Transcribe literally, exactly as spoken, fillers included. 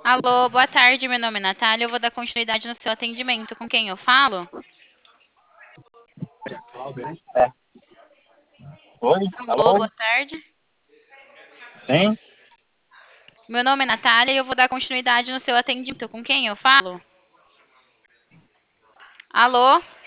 Alô, boa tarde, meu nome é Natália, eu vou dar continuidade no seu atendimento. Com quem eu falo? É. Oi, Alô, alô? boa tarde. Sim? Meu nome é Natália e eu vou dar continuidade no seu atendimento. Com quem eu falo? Alô?